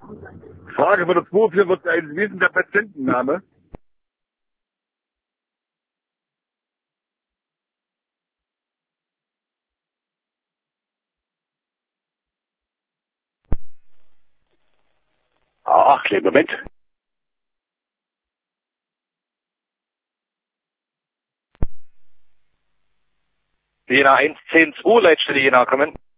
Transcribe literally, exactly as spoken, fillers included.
Frage von der zwei vier wird ein Wesen der Patientenname. Ach, kleinen Moment. Jena eins zehn zwei, Leitstelle Jena, kommen.